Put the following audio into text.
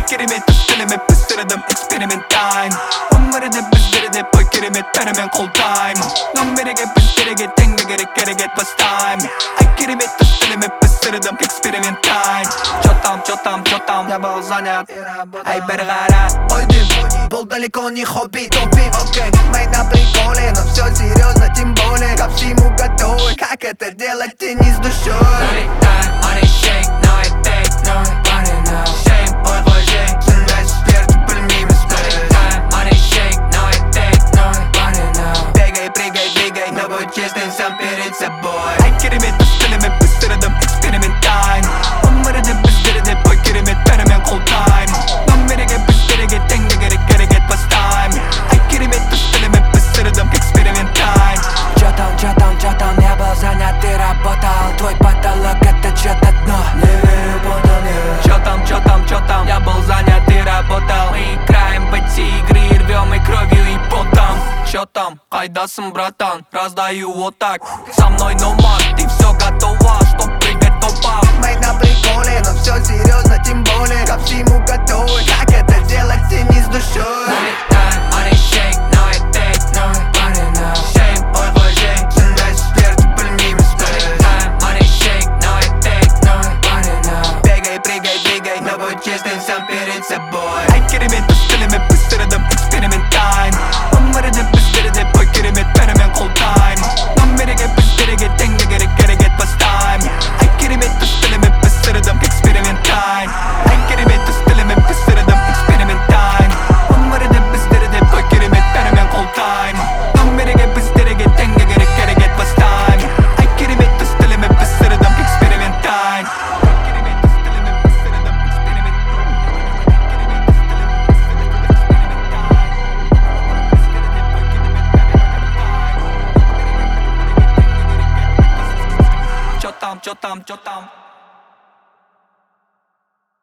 керемет үстіліме пістірдім эксперимент тайм өмірді біздерді бой керемет бәрімен қолдайм номереге біздерге теңге керек керегет бастайм ай керемет үстіліме пістірдім эксперимент тайм чотам я был занят ай бері қара Ойдым, бұл далеко не хобби, топим, окей Мы на приколе, но все серьезно, тем более ко всему готовы, как это делать и не с душой Money shake, no I take, no money now Shame, ой қойжей, Сынбәс берді білмейміз біз Money shake, no I take, no money now Бегай, прыгай, двигай, но будь честным сам перед собой ай керемет үстіліме пістірдім эксперимент тайм өмірді біздерді бой керемет бәрімен қолдайм номереге біздерге теңге керек керегет бастайм ай керемет үстіліме пістірдім эксперимент тайм Чё там, я был занят, ты работал Твой потолок это чё-то дно Не верю, понял, не Чё там, я был занят и работал Мы играем в эти игры, рвем и кровью и потом Чё там, қайдасың, братан, раздаю вот так Со мной номад, ты всё готова, чтоб прыгать топ-ап Мы на приколе, но все серьезно, тем более ко всему готовы, как это делать и не с душой Money shake, no I take, no money now Shame, ой қойжей, Сынбәс берді білмейміз біз Money shake, no I take, no money now Бегай, прыгай, двигай, но будь честным сам перед собой ай керемет үстіліме пістірдім эксперимент тайм өмірді біздерді бой керемет бәрімен қолдайм номереге біздерге теңге керек керегет бастайм ай керемет үстіліме пістірдім эксперимент тайм ай керемет үстіліме пістірдім эксперимент тайм өмірді біздерді бой керемет бәрімен қолдайм номереге біздерге теңге керек керегет бастайм ай керемет үстіліме пістірдім эксперимент тайм керемет үстіліме пістірдім эксперимент Чё там